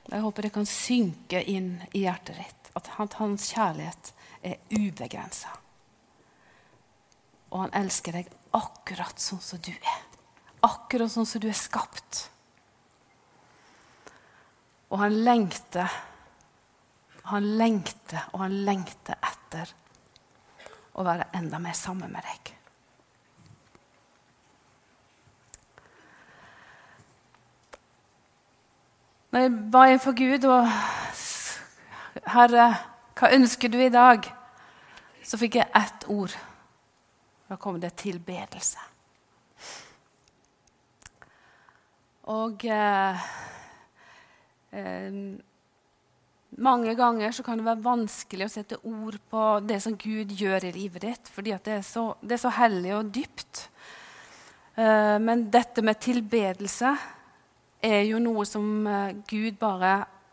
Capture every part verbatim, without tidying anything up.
Jeg håper det kan synke inn i hjertet ditt, at hans kjærlighet er ubegrenset. Og han elsker deg akkurat sånn som du er. Akkurat sånn som du er skapt. Og han lengter, han lengter og han lengter etter å være enda mer sammen med deg. Når jeg ba inn for Gud og Herre, hva ønsker du i dag? Så fikk jeg ett ord. Da kom det tilbedelse. Og eh, eh, mange ganger så kan det være vanskelig å sette ord på det som Gud gjør i livet ditt, fordi at det er så, det er så hellig og dypt. Eh, men dette med tilbedelse er jo noe som Gud bare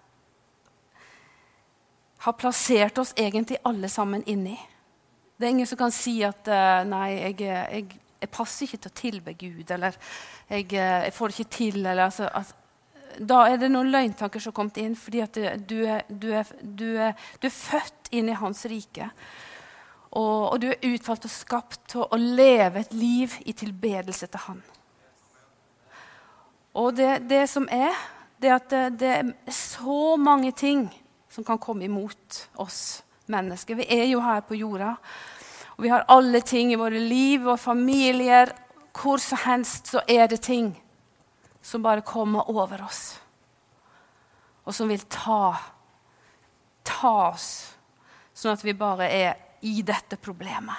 har plassert oss egentlig alle sammen inn i. Det er ingen som kan si at nei, jeg, jeg, jeg passer ikke til å tilbe Gud, eller jeg, jeg får det ikke til. Eller, altså, at, da er det noen løgntanker som har kommet inn, fordi at du er, du er, du er, du er født inn i hans rike. Og, og du er utvalgt og skapt til å leve et liv i tilbedelse til han. Og det, det som er, det er at det, det er så mange ting som kan komme imot oss mennesker. Vi er jo her på jorda, og vi har alle ting i våre liv og familier. Hvor som helst så er det ting som bare kommer over oss, og som vil ta, ta oss, sånn at vi bare er i dette problemet.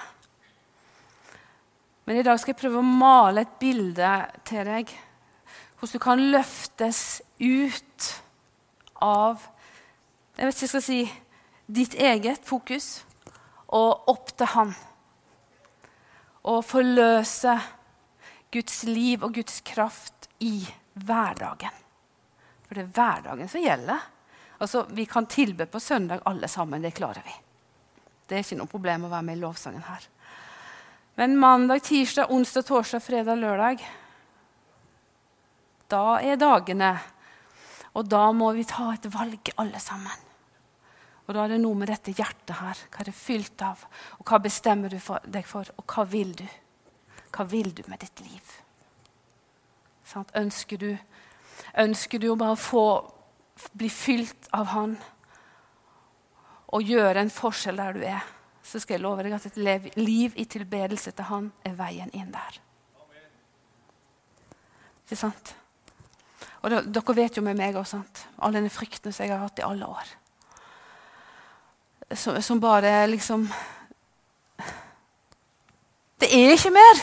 Men i dag skal jeg prøve å male et bilde til deg, hvordan du kan løftes ut av, jeg vet ikke hva jeg skal si, ditt eget fokus, og opp til han. Og forløse Guds liv og Guds kraft i hverdagen. For det er hverdagen som gjelder. Altså, vi kan tilbe på søndag alle sammen, det klarer vi. Det er ikke noe problem å være med i lovsangen her. Men mandag, tirsdag, onsdag, torsdag, fredag, lørdag, da er dagene, og da må vi ta et valg alle sammen. Og da er det noe med dette hjertet her, hva er det fylt av, og hva bestemmer du for deg for, og hva vil du? Hva vil du med ditt liv? Sånn, ønsker du, ønsker du å bare få, bli fylt av han, og gjøre en forskjell der du er, så skal jeg love deg at et liv i tilbedelse til han er veien inn der. Ikke sant? Og da, dere vet jo med meg også, sant? Alle denne fryktene som jeg har hatt i alle år. Som, som bare liksom... Det er ikke mer!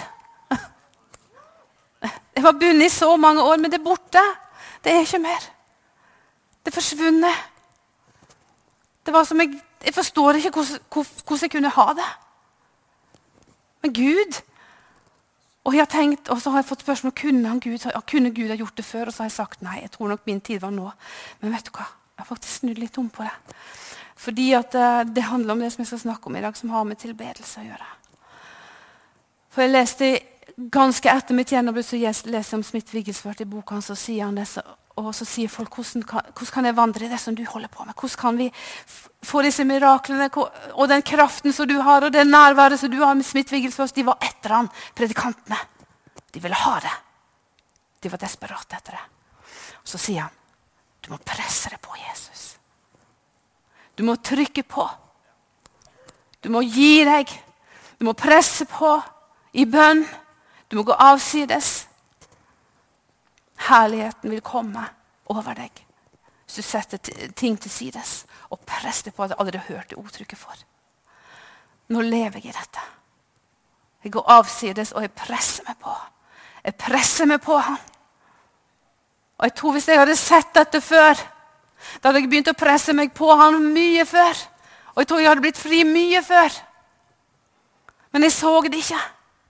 Jeg var bundet i så mange år, men det er borte. Det er ikke mer. Det er forsvunnet. Det var som jeg... Jeg forstår ikke hvordan, hvordan jeg kunne ha det. Men Gud... Og jeg har tenkt, og så har jeg fått spørsmål, kunne, han Gud, kunne Gud ha gjort det før? Og så har jeg sagt, nei, jeg tror nok min tid var nå. Men vet du hva? Jeg har faktisk snudd litt om på det. Fordi at uh, det handler om det som jeg skal snakke om i dag, som har med tilbedelse å gjøre. For jeg leste ganske etter mitt gjennombrudd, så jeg leste om Smith Wigglesworth i boka hans, og sier han det, så, og så sier folk, hvordan kan, hvordan kan jeg vandre i det som du holder på med? Hvordan kan vi få disse miraklene, og den kraften som du har, og det nærværet som du har med Smith Wigglesworth? De var etter han, predikantene. De ville ha det. De var desperate etter det. Og så sier han, du må presse deg på Jesus. Du må trykke på. Du må gi deg. Du må presse på i bønn. Du må gå avsides. Herligheten vil komme over deg. Hvis du setter ting til sides og presser deg på at jeg aldri har hørt det uttrykket for. Nå lever jeg i dette. Jeg går avsides og jeg presser meg på. Jeg presser meg på han. Og jeg tror hvis jeg hadde sett dette før, da hadde jeg begynt å presse meg på han mye før. Og jeg tror jeg hadde blitt fri mye før. Men jeg så det ikke.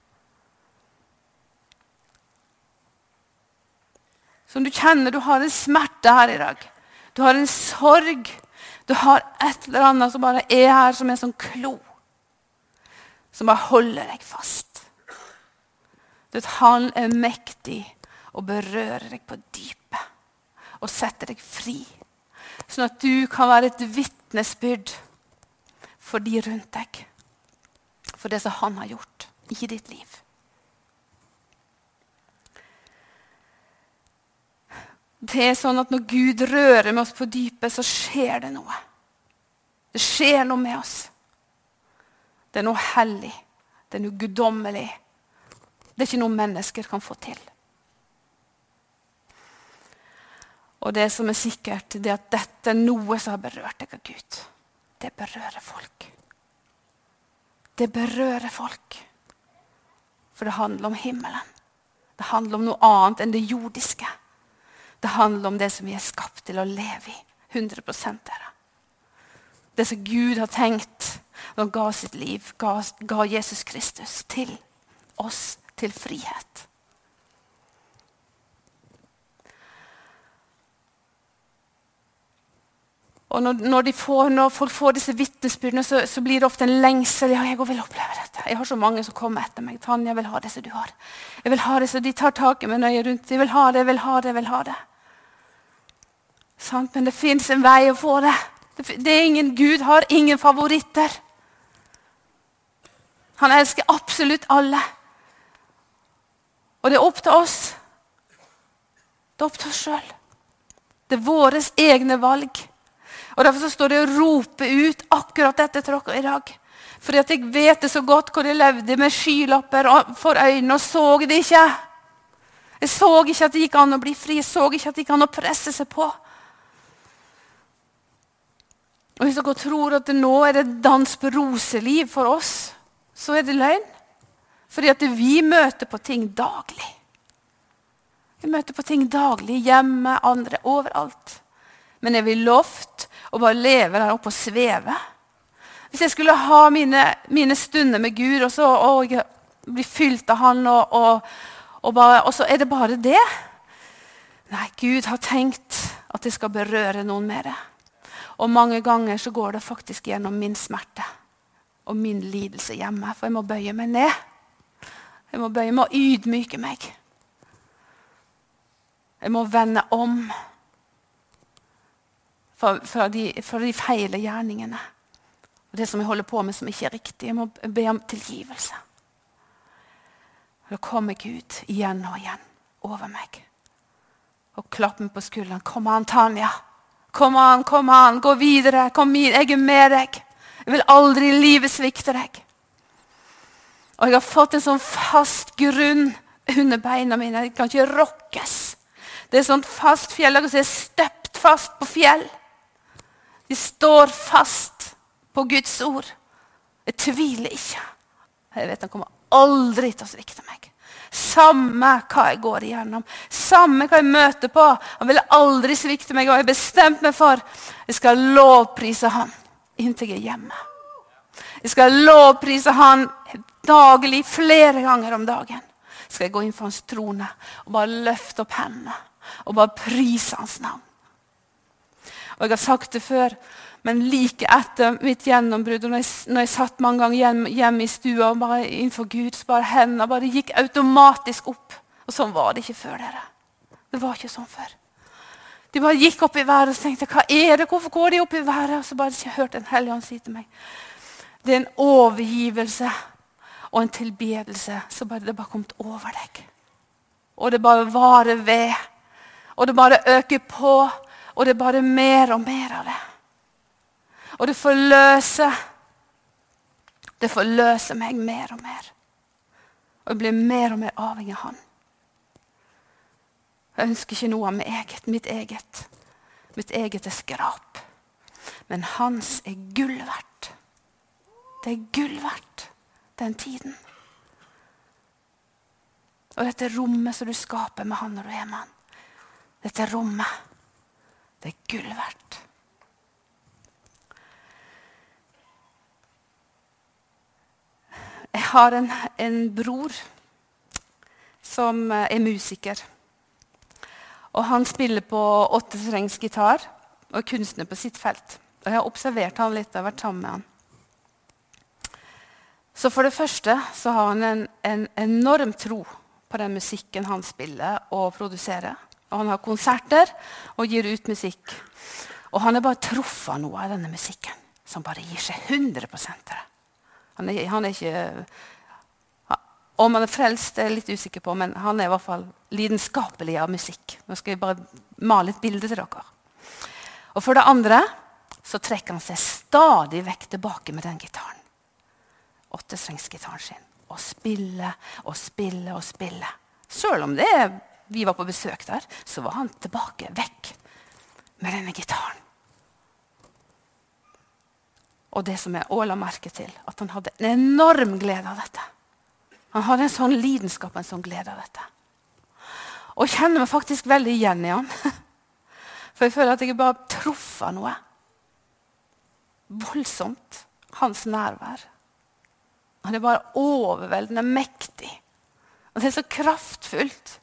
Som du kjenner, du har en smerte her i dag. Du har en sorg. Du har et eller annet som bare er her som en sånn klo. Som bare holder deg fast. Du vet, han er mektig og berører deg på dypet. Og setter deg fri. sånn at du kan være et vittnesbyrd for de rundt deg, for det som han har gjort i ditt liv. Det er sånn at når Gud rører med oss på dypet, så skjer det noe. Det skjer noe med oss. Det er noe hellig. Det er noe guddommelig. Det er ikke noe mennesker kan få til. Og det som er sikkert, det er at dette er noe som har berørt deg av Gud. Det berører folk. Det berører folk. For det handler om himmelen. Det handler om noe annet enn det jordiske. Det handler om det som vi er skapt til å leve i. hundre prosent dere. Det som Gud har tenkt når han ga sitt liv, ga, ga Jesus Kristus til oss, til frihet. Og når, når, de får, når folk får disse vittnesbyrdene, så, så blir det ofte en lengsel. Ja, jeg vil oppleve dette. Jeg har så mange som kommer etter meg. Tanja, jeg vil ha det som du har. Jeg vil ha det så de tar taket med nøye rundt. Jeg vil ha det, jeg vil ha det, jeg vil ha det. Sant? Men det finnes en vei å få det. Det, det er ingen Gud har ingen favoritter. Han elsker absolutt alle. Og det er opp til oss. Det er opp til oss selv. Det er våres egne valg. Og derfor så står det å rope ut akkurat dette tråkket i dag. Fordi at jeg vet det så godt hvor jeg levde med skylapper for øynene og så det ikke. Jeg så ikke at det gikk an å bli fri. Jeg så ikke at det gikk an å presse seg på. Og hvis dere tror at det nå er det dans på roseliv for oss, så er det løgn. Fordi at vi møter på ting daglig. Vi møter på ting daglig, hjemme, andre, overalt. Men jeg vil lovt å bare leve der oppe og sveve. Hvis jeg skulle ha mine, mine stunder med Gud, og så og jeg blir fylt av han, og, og, og, bare, og så er det bare det. Nei, Gud har tenkt at det skal berøre noen med det. Og mange ganger så går det faktisk gjennom min smerte og min lidelse hjemme, for jeg må bøye meg ned. Jeg må bøye meg og ydmyke meg. Jeg må vende om fra, fra, de, fra de feile gjerningene. Og det som jeg holder på med som ikke er riktig. Jeg må be om tilgivelse. Da kommer Gud igjen og igjen over meg. Og klapper meg på skulderen. Kom an, Tanja. Kom an, kom an. Gå videre. Kom inn. Jeg er med deg. Jeg vil aldri i livet svikte deg. Og jeg har fått en sånn fast grunn under beina mine. Det kan ikke rokkes. Det er sånn fast fjell. Jeg er støpt fast på fjell. De står fast på Guds ord. Jeg tviler ikke. Jeg vet han kommer aldri til å svikte meg. Samme hva jeg går igjennom. Samme hva jeg møter på. Han vil aldri svikte meg. Og jeg har bestemt meg for jeg skal lovprise han inntil jeg er hjemme. Jeg skal lovprise han daglig, flere ganger om dagen. Skal jeg gå inn for hans trone og bare løfte opp hendene og bare prise hans navn. Og jeg har sagt det før, men like etter mitt gjennombrudd, når jeg, når jeg satt mange ganger hjemme, hjemme i stua og bare innenfor Gud, så bare hendene bare gikk automatisk opp. Og sånn var det ikke før dere. Det var ikke sånn før. De bare gikk opp i været og tenkte, hva er det? Hvorfor går de opp i været? Og så bare jeg hørte en hellig ånd si til meg. Det er en overgivelse og en tilbedelse som bare, det bare kommet over deg. Og det bare varer ved. Og det bare øker på. Og det er bare mer og mer av det. Og det forløser. Det forløser meg mer og mer. Og jeg blir mer og mer avhengig av han. Jeg ønsker ikke noe av mitt eget. Mitt eget, mitt eget er skrap. Men hans er gull verdt. Det er gull verdt, den tiden. Og dette rommet som du skaper med han når du er med han. Dette rommet, det er gull verdt. Jeg har en, en bror som er musiker. Og han spiller på åttestrengs gitar og er kunstner på sitt felt. Og jeg har observert han litt og vært sammen med han. Så for det første så har han en, en enorm tro på den musikken han spiller og produserer. Og han har konserter og gir ut musikk. Og han er bare truffet noe av denne musikken, som bare gir seg hundre prosent til det. Han er, han er ikke... Om han er frelst, er jeg litt usikker på, men han er i hvert fall lidenskapelig av musikk. Nå skal jeg bare male et bilde til dere. Og for det andre, så trekker han seg stadig vekk tilbake med den gitaren. Åttestrengsgitaren sin. Og spille, og spille, og spille. Selv om det, vi var på besøk der, så var han tilbake, vekk med denne gitaren. Og det som jeg også la merke til, at han hadde en enorm glede av dette. Han hadde en sånn lidenskap, en sånn glede av dette. Og jeg kjenner meg faktisk veldig igjen i han. For jeg føler at jeg bare truffet noe. Voldsomt. Hans nærvær. Han er bare overveldende mektig. Og det er så kraftfullt.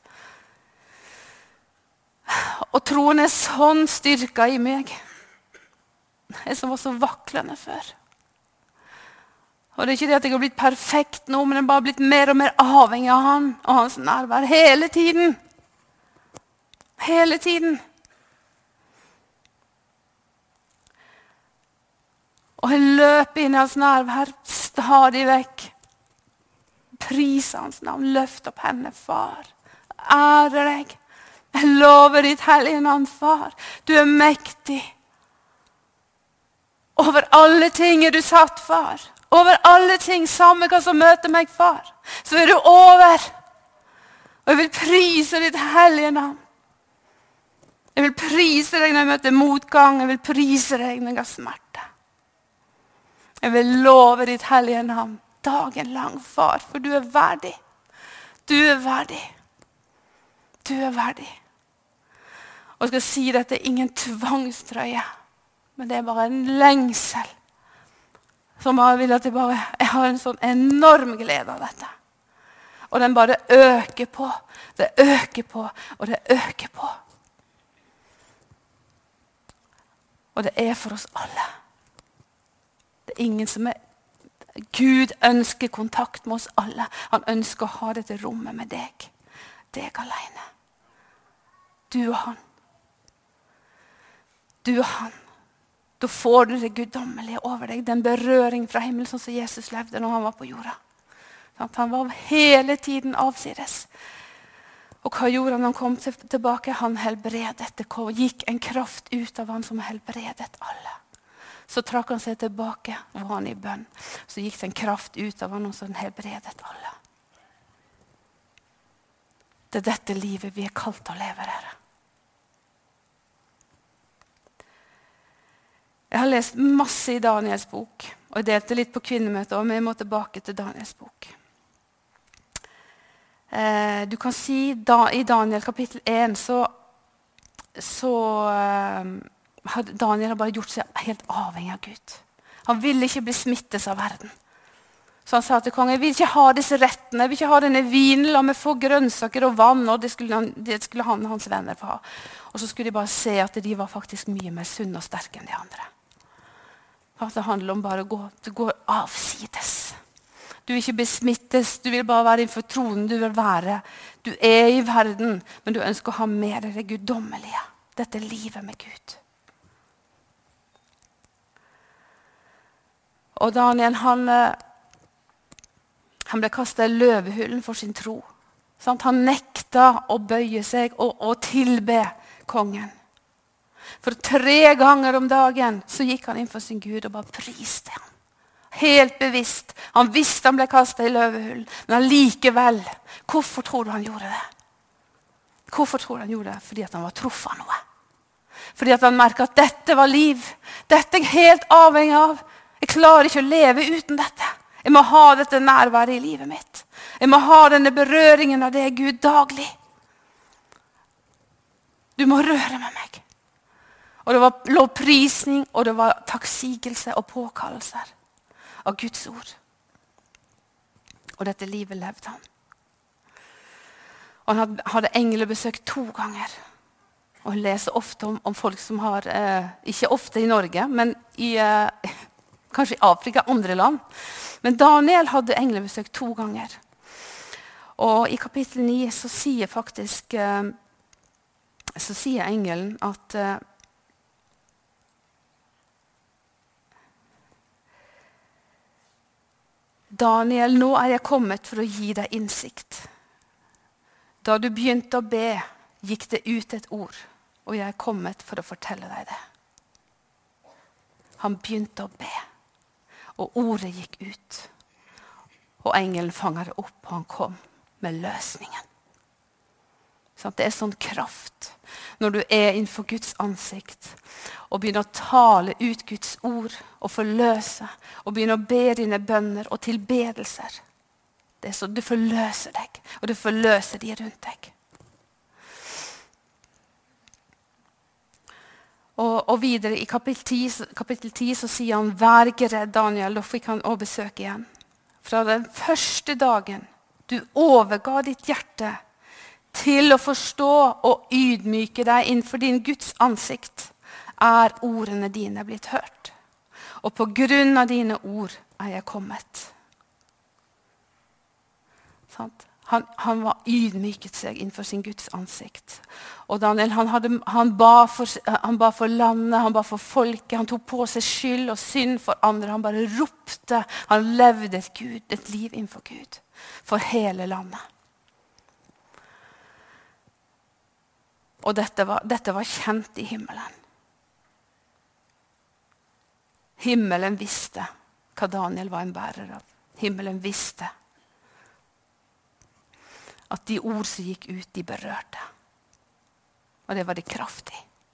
Og troen er sånn styrka i meg. Jeg som var så vaklende før. Og det er ikke det at jeg har blitt perfekt nå, men jeg har bare blitt mer og mer avhengig av han og hans nærvær hele tiden. Hele tiden. Og jeg løper inn i hans nærvær stadig vekk. Priser hans navn, løft opp henne, far. Ære deg. Jeg lover ditt hellige navn, far. Du er mektig. Over alle ting er du satt, far. Over alle ting, samme hva som møter meg, far. Så er du over. Og jeg vil prise ditt hellige navn. Jeg vil prise deg når jeg møter motgang. Jeg vil prise deg når jeg har smerte. Jeg vil love ditt hellige navn dagen lang, far, for du er verdig. Du er verdig. Du er verdig. Og jeg skal si dette er ingen tvangstrøye, men det er bare en lengsel. Som jeg vil at jeg bare, jeg har en sånn enorm glede av dette. Og den bare øker på, det øker på, og det øker på. Og det er for oss alle. Det er ingen som er... Gud ønsker kontakt med oss alle. Han ønsker å ha dette rommet med deg. Deg alene. Du og han. Du og han. Da får du det guddommelige over deg, den berøring fra himmelen, sånn som Jesus levde når han var på jorda. Han var hele tiden avsides. Og hva gjorde han når han kom tilbake? Han helbredet. Det gikk en kraft ut av han som helbredet alle. Så trakk han seg tilbake, og var han i bønn. Så gikk det en kraft ut av han som helbredet alle. Det er dette livet vi er kalt til å leve her. Jeg har lest masse i Daniels bok, og jeg delte litt på kvinnemøter, men jeg må tilbake til Daniels bok. Eh, du kan si da, i Daniel kapittel én, så, så eh, hadde Daniel bare gjort seg helt avhengig av Gud. Han ville ikke bli smittet av verden. Så han sa til kongen, jeg vil ikke ha disse rettene, jeg vil ikke ha denne vinen, la meg få grønnsaker og vann, og det skulle, han, det skulle han og hans venner få ha. Og så skulle de bare se at de var faktisk mye mer sunne og sterke enn de andre. At det handler om bare å gå, gå avsides. Du vil ikke bli smittet, du vil bare være innenfor tronen, du vil være. Du er i verden, men du ønsker å ha mer av det guddommelige. Dette livet med Gud. Og Daniel, han, han ble kastet i løvehullen for sin tro. Sant? Han nekta å bøye seg og, og tilbe kongen. For tre ganger om dagen så gikk han inn for sin Gud og bare priste ham. Helt bevisst. Han visste han ble kastet i løvehullen, men allikevel, hvorfor tror du han gjorde det? Hvorfor tror du han gjorde det? Fordi at han var truffet av noe. Fordi at han merket at dette var liv. Dette er jeg helt avhengig av. Jeg klarer ikke å leve uten dette. Jeg må ha dette nærværet i livet mitt. Jeg må ha denne berøringen av det Gud daglig. Du må røre med meg. Og det var lovprisning, og det var takksigelse og påkallelser av Guds ord. Og dette livet levde han. Og han hadde englebesøk to ganger. Og han leser ofte om, om folk som har, eh, ikke ofte i Norge, men i, eh, kanskje i Afrika, andre land. Men Daniel hadde englebesøk to ganger. Og i kapittel ni så sier faktisk, eh, så sier engelen at eh, Daniel, nå er jeg kommet for å gi deg innsikt. Da du begynte å be, gikk det ut et ord, og jeg er kommet for å fortelle deg det. Han begynte å be, og ordet gikk ut. Og engelen fanger det opp, og han kom med løsningen. Så det er sånn kraft når du er innenfor Guds ansikt, og begynner å tale ut Guds ord, og forløse, og begynner å be dine bønner og tilbedelser. Det er så du forløser deg, og du forløser de rundt deg. Og, og videre i kapittel ti, kapittel ti så sier han, vær ikke redd, Daniel, da fikk han å besøke igjen. Fra den første dagen du overga ditt hjerte til å forstå og ydmyke deg innenfor din Guds ansikt, er ordene dine blitt hørt. Og på grunn av dine ord er jeg kommet. Sant? Han, han var ydmyket seg innenfor sin Guds ansikt. Og Daniel, han, hadde, han, ba for, han ba for landet, han ba for folket, han tok på seg skyld og synd for andre. Han bare ropte, han levde et, Gud, et liv innenfor Gud, for hele landet. Og dette var, dette var kjent i himmelen. Himmelen visste hva Daniel var en bærer av. Himmelen visste at de ord som gikk ut, de berørte. Og det var det kraftig.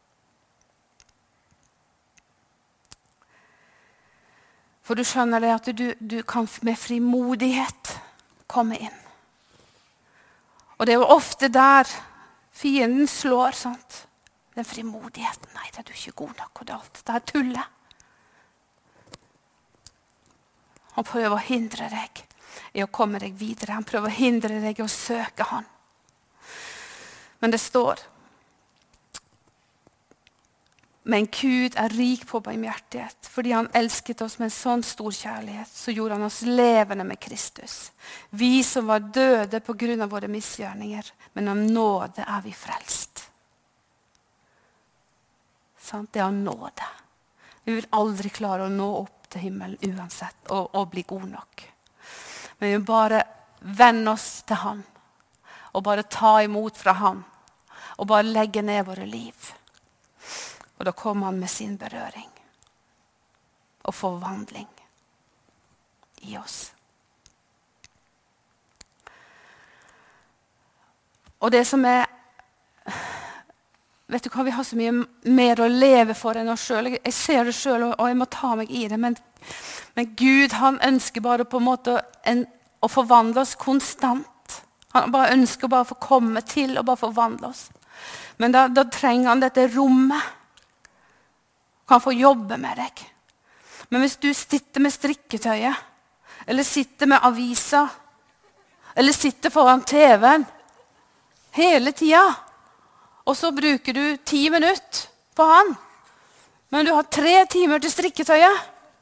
For du skjønner det at du, du kan med frimodighet komme inn. Og det er jo ofte der fienden slår, sant? Den frimodigheten. Nei, det er du ikke god nok, og det er alt. Det er tullet. Han prøver å hindre deg i å komme deg videre. Han prøver å hindre deg i å søke han. Men det står, men Gud er rik på barmhjertighet, fordi han elsket oss med en sånn stor kjærlighet, så gjorde han oss levende med Kristus. Vi som var døde på grunn av våre misgjerninger, men av nåde er vi frelst. Sant? Det er av nåde. Vi vil aldri klare å nå opp til himmelen uansett, og, og bli god nok. Men vi må bare vende oss til han, og bare ta imot fra han, og bare legge ned våre liv. Og da kommer han med sin berøring, og forvandling i oss. Og det som er, vet du hva, vi har så mye mer å leve for enn oss selv. Jeg ser det selv, og jeg må ta meg i det. Men, men Gud, han ønsker bare på en måte en, å forvandle oss konstant. Han bare ønsker bare å få komme til og bare forvandle oss. Men da, da trenger han dette rommet. Han kan få jobbe med deg. Men hvis du sitter med strikketøyet, eller sitter med aviser, eller sitter foran T V-en hele tiden, og så bruker du ti minutter på han. Men du har tre timer til strikketøyet.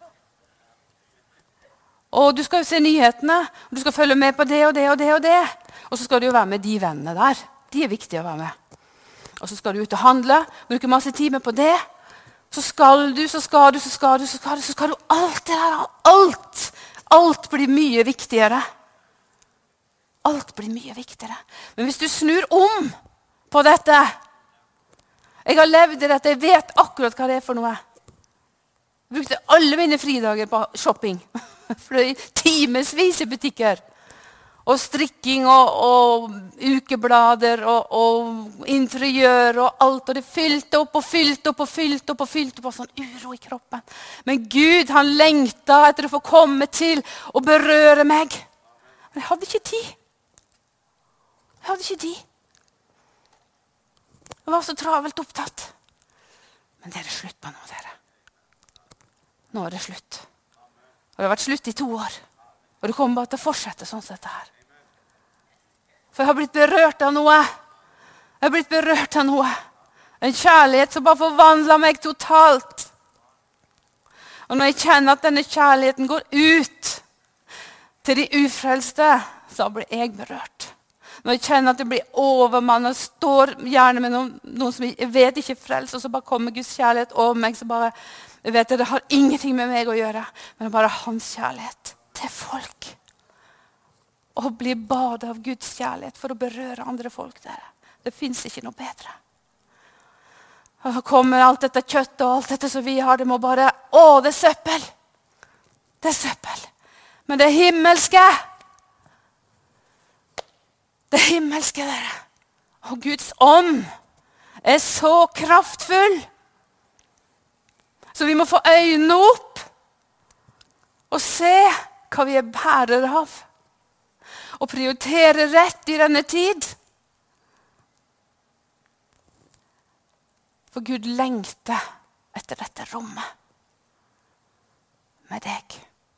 Og du skal jo se nyhetene. Og du skal følge med på det og det og det og det. Og så skal du jo være med de vennene der. De er viktige å være med. Og så skal du ut og handle. Bruke masse timer på det. Så skal du, så skal du, så skal du, så skal du, så skal du alt det der. Alt. Alt blir mye viktigere. Alt blir mye viktigere. Men hvis du snur om på dette. Jeg har levd i dette, jeg vet akkurat hva det er for noe. Jeg brukte alle mine fridager på shopping. Fløy timesvis i butikker. Og strikking og, og ukeblader og, og interiør og alt. Og det fylte opp og fylte opp og fylte opp og fylte opp og sånn uro i kroppen. Men Gud, han lengta etter å få komme til og berøre meg. Men jeg hadde ikke tid. Jeg hadde ikke tid. Jeg var så travelt opptatt. Men det er det slutt på nå, dere. Nå er det slutt. Og det har vært slutt i to år. Og det kommer bare til å fortsette sånn som dette her. For jeg har blitt berørt av noe. Jeg har blitt berørt av noe. En kjærlighet som bare forvandler meg totalt. Og når jeg kjenner at denne kjærligheten går ut til de ufrelste, så blir jeg berørt. Når jeg kjenner at det blir overmann, og står gjerne med noen, noen som jeg vet ikke frelst, og så bare kommer Guds kjærlighet over meg, så bare, jeg vet at det har ingenting med meg å gjøre, men det er bare hans kjærlighet. til folk. Og bli badet av Guds kjærlighet for å berøre andre folk der. Det finnes ikke noe bedre. Og så kommer alt dette kjøttet og alt dette som vi har, det må bare, å, det er søppel. Det er søppel. Men det himmelske, det himmelske dere. Og Guds ånd er så kraftfull. Så vi må få øynene opp og se hva vi er bærer av. Og prioritere rett i denne tid. For Gud lengter etter dette rommet med deg.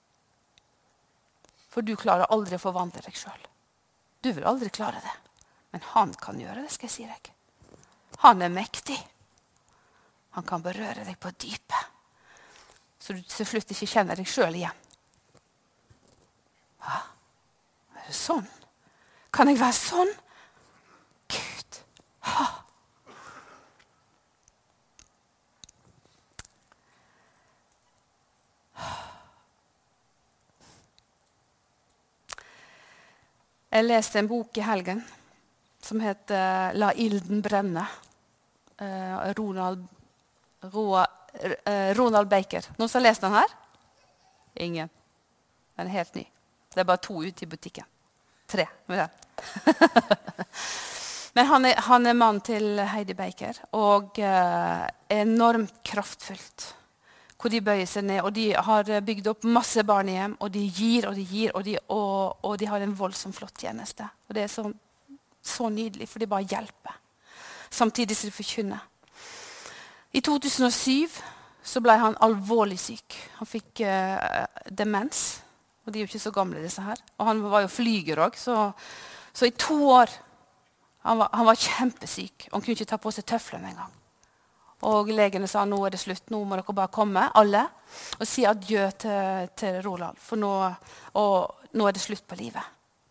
For du klarer aldri å forvandle deg selv. Du vil aldri klare det. Men han kan gjøre det, skal jeg si deg. Han er mektig. Han kan berøre deg på dypet. Så du til slutt ikke kjenner deg selv igjen. Hva? Er det sånn? Kan jeg være sånn? Gud. Ha. Jeg leste en bok i helgen som heter La ilden brenne. Uh, Ronald, Roa, uh, Ronald Baker. Noen som har lest den her? Ingen. Den er helt ny. Det er bare to ute i butikken. Tre med den. Men han er, han er mann til Heidi Baker, og uh, enormt kraftfullt. Hvor de bøyer seg ned, og de har bygd opp masse barnehjem, og de gir og de gir, og de, og, og de har en voldsomt flott tjeneste. Og det er så, så nydelig, for de bare hjelper. Samtidig som de forkynner. I to tusen og syv så ble han alvorlig syk. Han fikk uh, demens, og de er jo ikke så gamle disse her. Og han var jo flyger også, så, så i to år, han var, han var kjempesyk, og han kunne ikke ta på seg tøflene en gang. Og legene sa, nå er det slutt, nå må dere bare komme, alle, og si adjø til, til Roland, for nå, og, nå er det slutt på livet.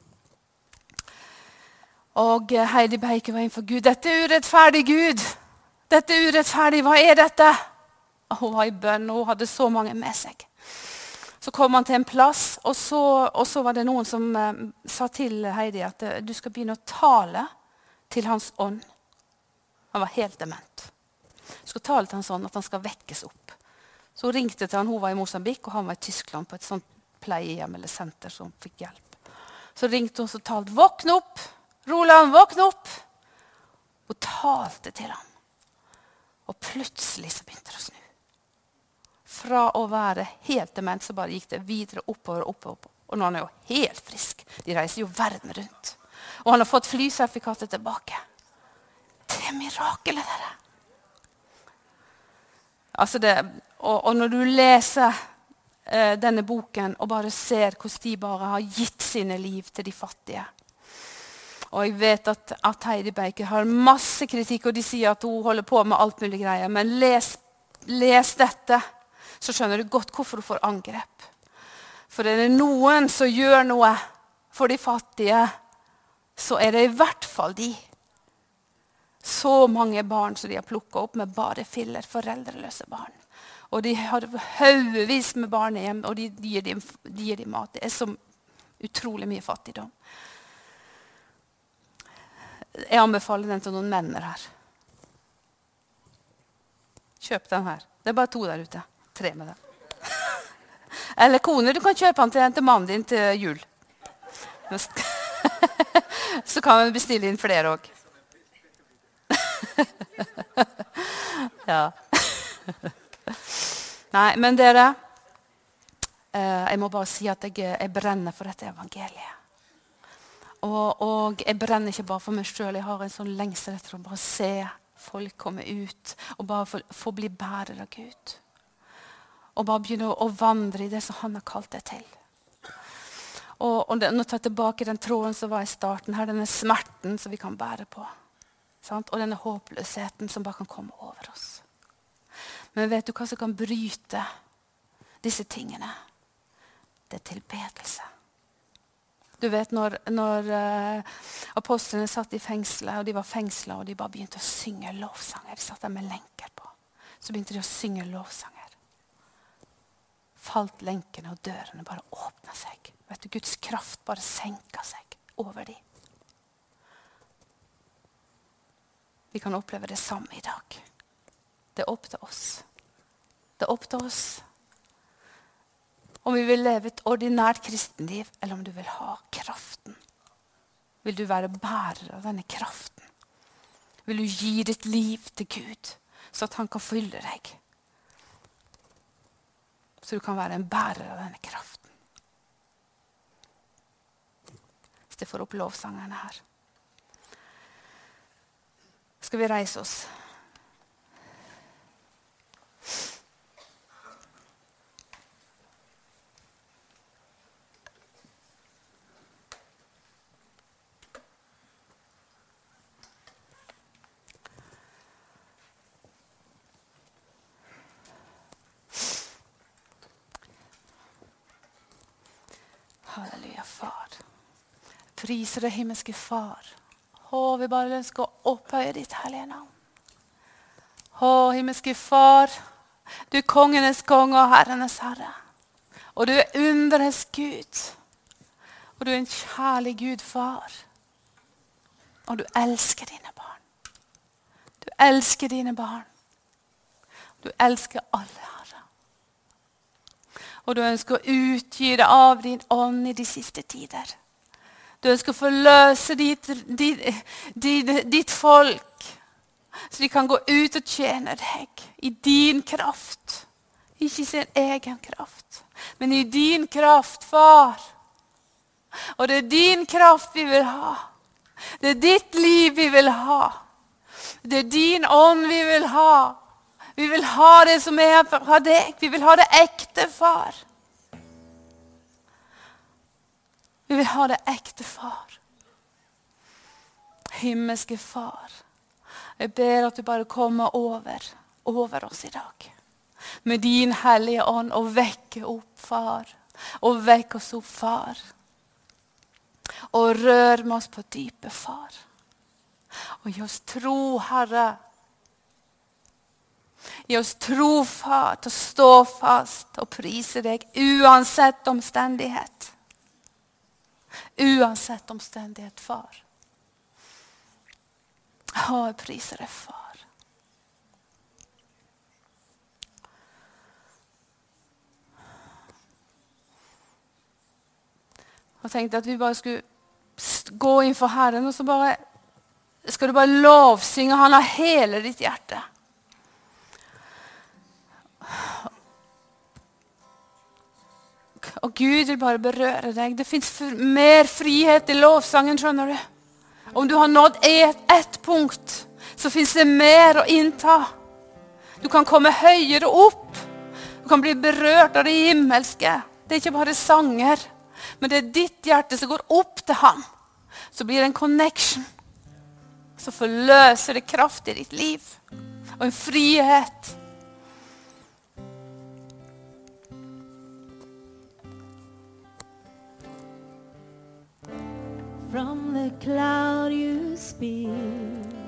Og Heidi Baker var innenfor Gud. Dette er urettferdig, Gud. Dette er urettferdig, hva er dette? Og hun var i bønn, og hun hadde så mange med seg. Så kom han til en plass, og så, og så var det noen som eh, sa til Heidi at du skal begynne å tale til hans ånd. Han var helt dement. Du skal tale til han sånn at han skal vekkes opp. Så hun ringte til han, hun var i Mosambik, og han var i Tyskland på et sånt pleiehjem eller senter som fikk hjelp. Så ringte hun og talte, våkne opp, Roland, våkne opp. Og talte til han. Og plutselig så begynte det å snu. Fra å være helt dement, så bare gikk det videre oppover, oppover, oppover. Og nå er han jo helt frisk. De reiser jo verden rundt. Og han har fått flysertifikatet tilbake. Det er mirakelet, dere. Altså det, og, og når du leser eh, denne boken og bare ser hvordan de bare har gitt sine liv til de fattige. Og jeg vet at, at Heidi Baker har masse kritikk, og de sier at hun holder på med alt mulig greier. Men les, les dette, så skjønner du godt hvorfor du får angrep. For er det noen som gjør noe for de fattige, så er det i hvert fall de. Så mange barn som de har plukket opp med bare filler, foreldreløse barn. Og de har haugevis med barnehjem, og de, de, gir dem, de gir dem mat. Det er så utrolig mye fattigdom. Jeg anbefaler den til noen menner her. Kjøp den her. Det er bare to der ute. Tre med den. Eller kone, du kan kjøpe den til, til mannen din til jul. Så kan du bestille inn flere også. Ja. Nei, men dere, eh, jeg må bare si at jeg, jeg brenner for dette evangeliet. Og, og jeg brenner ikke bare for meg selv, jeg har en sånn lengsel etter å bare se folk komme ut, og bare få, få bli bærer av Gud. Og bare begynne å, å vandre i det som han har kalt det til. Og, og det, nå tar jeg tilbake den tråden som var i starten her, denne smerten som vi kan bære på. Sant? Og denne håpløsheten som bare kan komme over oss. Men vet du hva som kan bryte disse tingene? Det er tilbedelse. Du vet når, når uh, apostlene satt i fengslet, og de var fengslet, og de bare begynte å synge lovsanger. De satt der med lenker på. Så begynte de å synge lovsanger. falt lenkene, og dørene bare åpnet seg. Vet du, Guds kraft bare senket seg over dem. Vi kan oppleve det samme i dag. Det er opp til oss. Det er opp til oss om vi vil leve et ordinært kristenliv, eller om du vil ha kraften. Vil du være bærer av denne kraften? Vil du gi ditt liv til Gud, så at han kan fylle deg? Så du kan være en bærer av denne kraften. Så det får opp lovsangerne her. Skal vi reise oss? Halleluja, far. Priser det himmelske far. Å, vi bare ønsker å opphøye ditt hellige navn. Å, himmelske far, du er kongenes konge og herrenes herre. Og du er underes Gud. Og du er en kjærlig Gud, far. Og du elsker dine barn. Du elsker dine barn. Du elsker alle, Herre. Og du ønsker å utgyte av din ånd i de siste tider. Du ønsker å forløse ditt, ditt, ditt, ditt folk, så de kan gå ut og tjene deg i din kraft. Ikke i sin egen kraft, men i din kraft, far. Og det er din kraft vi vil ha. Det er ditt liv vi vil ha. Det er din ånd vi vil ha. Vi vil ha det som er fra deg. Vi vil ha det ekte, far. Vi vil ha det ekte, far. Himmelske far. Jeg ber at du bare kommer over, over oss i dag. Med din hellige ånd og vekke opp, far. Og vekk oss opp, far. Og rør med oss på dypet, far. Og gi oss tro, Herre. Gi oss tro, far, til å stå fast og prise deg uansett omstendighet. Uansett omstendighet, far. Å, jeg priser deg, far. Og tenkte at vi bare skulle gå inn for Herren, og så bare skal du bare lovsynge han av hele ditt hjerte. Og Gud vil bare berøre deg. Det finnes mer frihet i lovsangen, skjønner du. Om du har nådd et, ett punkt, så finnes det mer å innta. Du kan komme høyere opp. Du kan bli berørt av det himmelske. Det er ikke bare sanger, men det er ditt hjerte som går opp til ham. Så blir det en connection. Så forløser det kraft i ditt liv. Og en frihet. From the cloud you speak,